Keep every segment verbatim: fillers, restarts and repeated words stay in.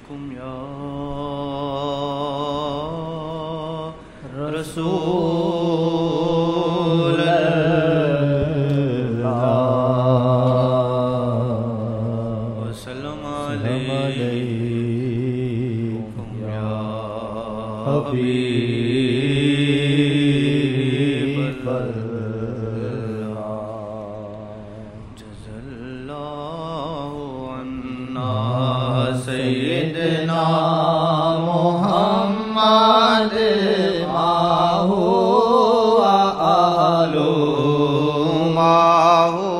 علیکم یا رسول اللہ وسلم علیکم یا حبیب اللہ جزا اللہ عنا سیدنا محمد ماہو آلو ماہو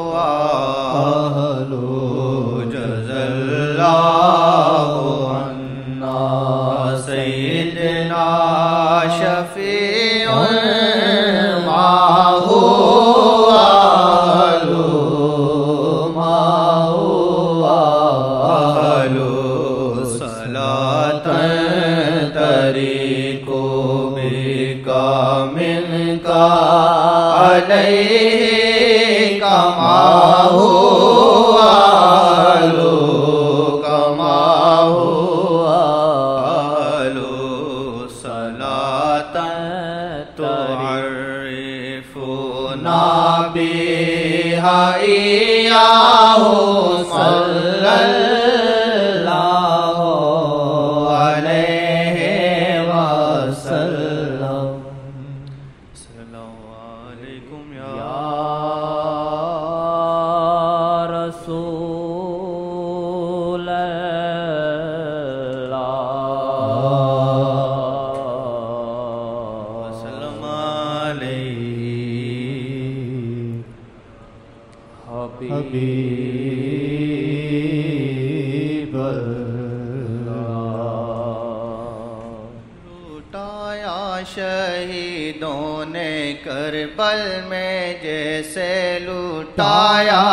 آلو جزا اللہ عنا سیدنا شفیع ماہو آلو ماہو آلو صلاة طریقو بکا من کا علیہ کماہو آلو کماہو آلو صلاة تعرفنا بها إياه صلى الله عليه وسلم صلى الله عليكم يا رسول الله وسلم عليه حبیب اللہ لوٹایا شہیدوں نے کربل میں جیسے لوٹایا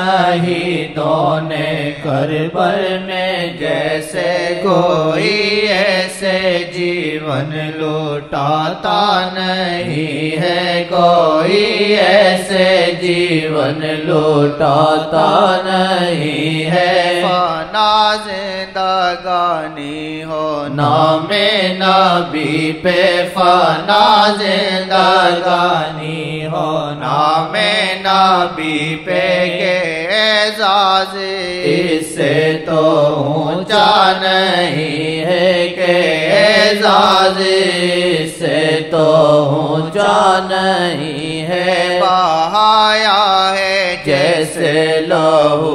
شہیدوں نے کربل میں جیسے کوئی ایسے جیون لوٹاتا نہیں ہے کوئی ایسے جیون لوٹاتا نہیں ہے فنا زندگانی ہو نام نبی پہ فنا زندگانی ہو نام نبی پہ کہ اعزاز اس سے تو اونچا نہیں ہے کہ اعزاز اس سے تو اونچا نہیں ہے بہایا ہے جیسے لہو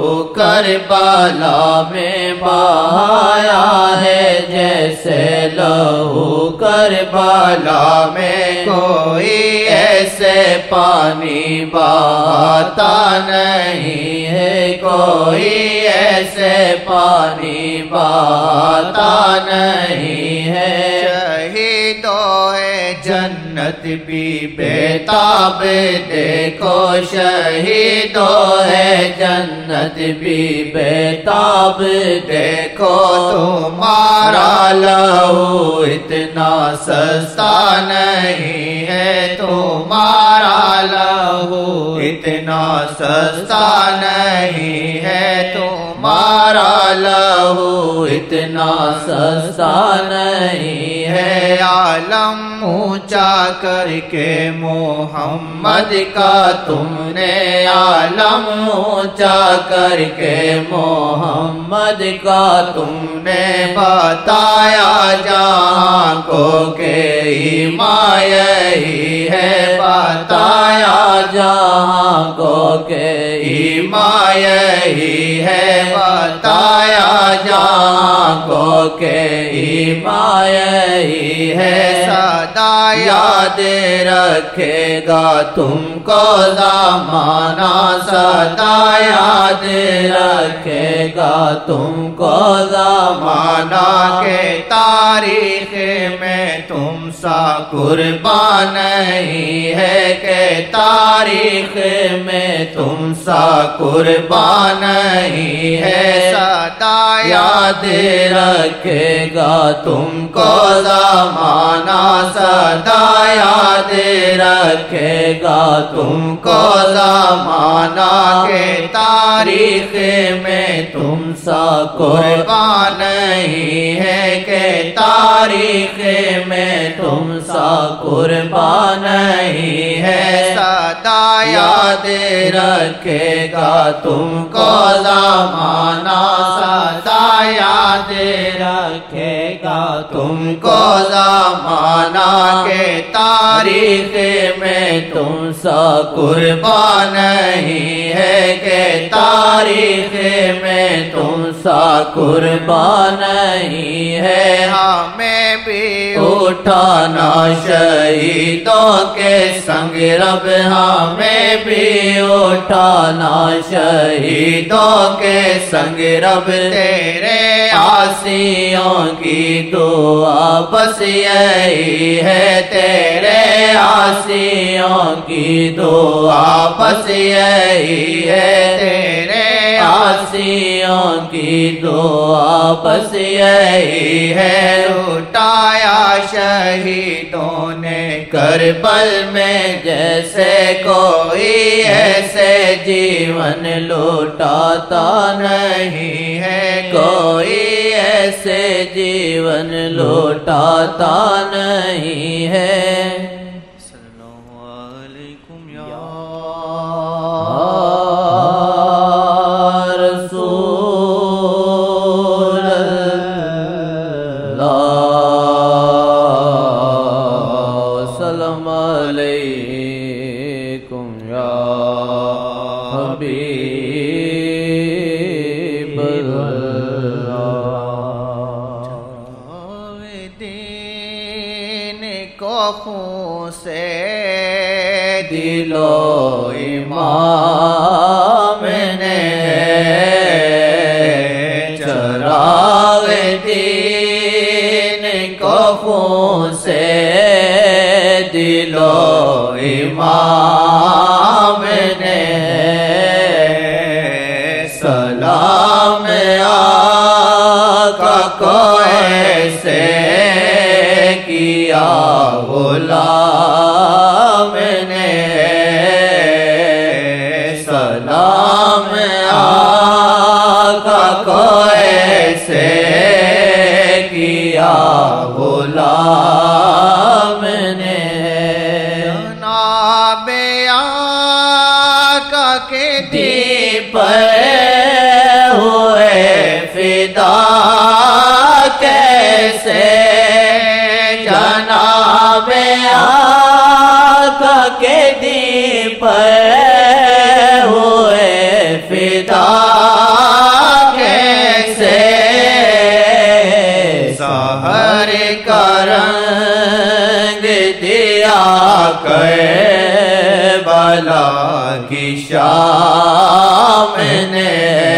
کربلا میں بہایا ہے جیسے لہو کربلا میں کوئی ایسے پانی بہاتا نہیں ہے کوئی ایسے پانی بہاتا نہیں ہے شہیدوں ہے جنت بھی بیتاب دیکھو شہیدوں ہے جنت بھی بیتاب دیکھو تمہارا لہو اتنا سستا نہیں ہے تمہارا لہو اتنا سستا نہیں ہے تمہارا لہو اتنا سستا نہیں ہے عالم اونچا کر کے محمد کا تم نے عالم اونچا کر کے محمد کا تم نے بتایا جہاں کو کہ ایمان یہی ہے بتایا جہاں کو کہ ایمان یہی ہے بتایا جہاں کو کہ ایمان یہی ہے سدا یاد رکھے گا تم کو زمانہ سدا یاد رکھے گا تم کو زمانہ کے تاریخ میں تم سا قربان نہیں ہے کہ تاریخ میں تم سا قربان نہیں ہے سدا یاد رکھے گا تم کو زمانہ سدا سدا یاد رکھے گا تم کو زمانہ کے تاریخ میں تم سا قربان نہیں ہے کہ تاریخ میں تم سا قربان نہیں ہے سدا یاد رکھے گا تم کو زمانہ سدا یاد رکھے گا تم کو زمانہ کے تاریخ میں تم سا قربان نہیں ہے کہ تاریخ میں تم سا قربان نہیں ہے ہمیں بھی اٹھانا شہیدوں کے سنگ رب ہمیں بھی اٹھانا شہیدوں کے سنگ رب تیرے عاصیوں کی دعا بس یہی ہے تیرے عاصیوں کی دعا بس یہی ہے تیرے عاصیوں کی دعا بس یہی ہے لوٹایا شہیدوں نے کربل میں جیسے کوئی ایسے جیون لوٹاتا نہیں ہے کوئی ایسے جیون لوٹاتا نہیں ہے صلی اللہ علیکم یا رسول اللہ سلام علیکم یا حبیب اللہ دین کو خون سے دل و امام نے چراغ دین کو خون سے دل و امام نے سلام آقا کو ایسے کیا غلام نے سلام آقا کو ایسے کیا غلام نے جناب آقا کے دیپ ہوئے فدا کیسے جناب آقا کے دیپ ہوئے فدا کیسے سحر کا رنگ دیا کربلا کی شام نے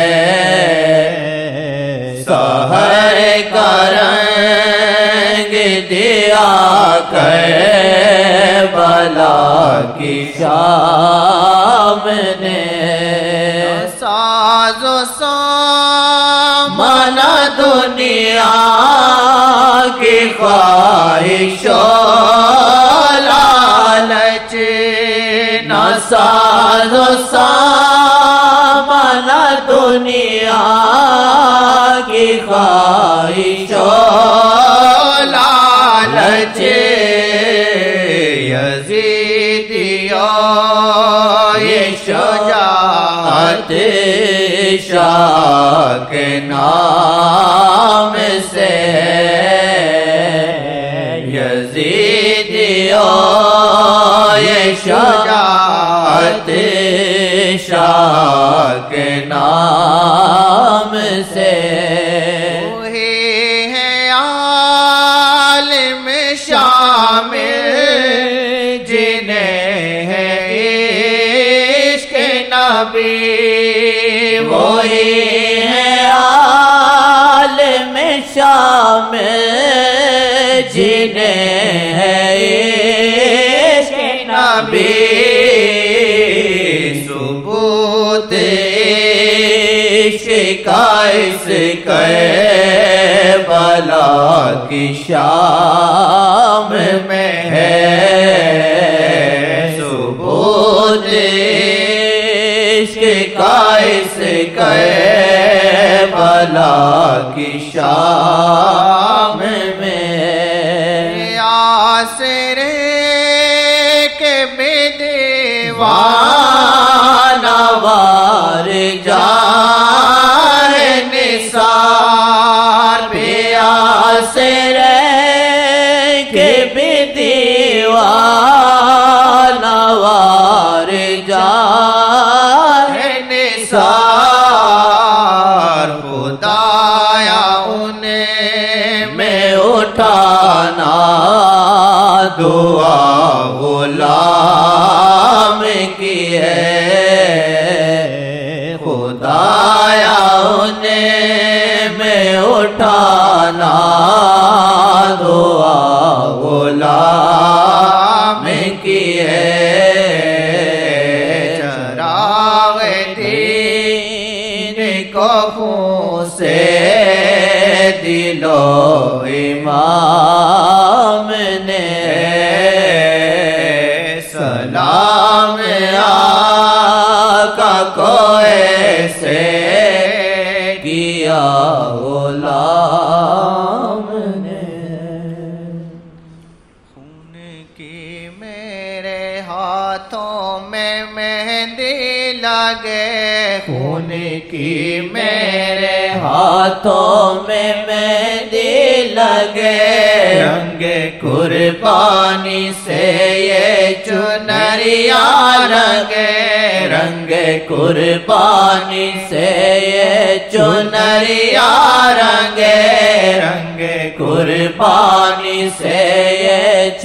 سحر کا رنگ دیا کربلا کی شام نے ساز و سامان دنیا کی خواہش و لالچ نہ ساز و سامان دنیا کی خواہش و لالچ یزیدیوں یہ شجاعت شاہ کے نام سے یزیدیوں یہ شجاعت شاہ کے نام سے وہی ہے عالم شامل جنہیں ہے عشق نبی وہی ہے عالم شامل جنہیں ہے عشق نبی ثبوت عشق کا اس کربلا کی شام میں ہے ثبوت عشق کا اس کربلا کی شام میں یاسر کے بے دیوانہ وار جائے نثار یاسر کے بے دیوانہ وار جائے نثار خدایا انہیں میں اٹھانا دعا غلام کی ہے خدایا انہیں میں اٹھانا دعا غلام کی ہے چراغ دین کو خون سے دل و امام نے سلام آقا کو ایسے کیا غلام نے خون کی میرے ہاتھوں میں مہندی لگے خون کی میرے ہاتھوں میں مہندی لگے رنگ قربانی سے یہ چنریاں رنگے رنگ قربانی سے یہ چنریاں رنگے رنگ قربانی سے یہ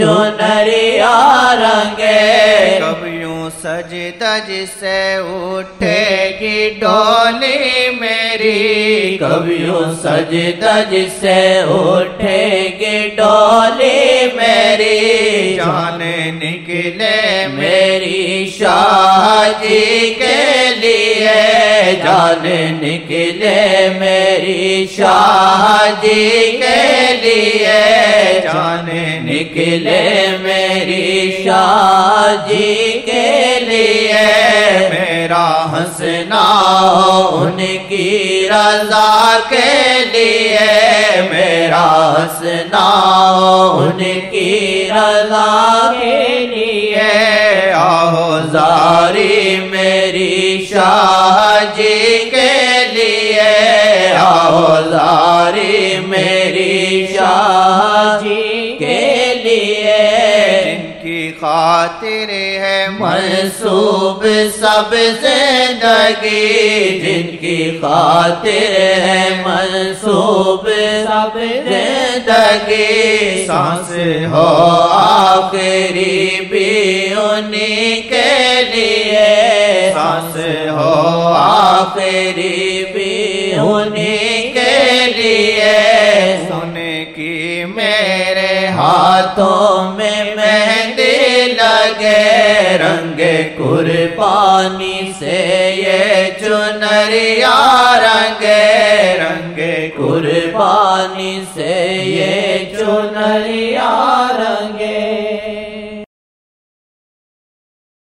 چنریاں رنگے کب یوں سجدہ جسے اٹھے گی ڈولی میری کب یوں سجدہ جسے اٹھے گی ڈولی میری جان نکلے میری شاہ جی کے لیے جان نکلے میری شاہ جی کے لیے جان نکلے میری شاہ جی کے لیے میرا ہنسنا ان کی رضا کے لیے میرا ہنسنا ان کی رضا کے لیے آہو زاری میری شاہ جی کے لیے آہو زاری میری شاہ جی کے لیے جن کی خاطر ہے منسوب سب زندگی جن کی خاطر ہے منسوب سب زندگی سانس ہو آخری بھی انہی کے لیے سانس ہو آخری بھی انہی کے لیے سن کی میرے ہاتھوں میں مہندی لگے رنگ قربانی سے یہ چنریاں رنگ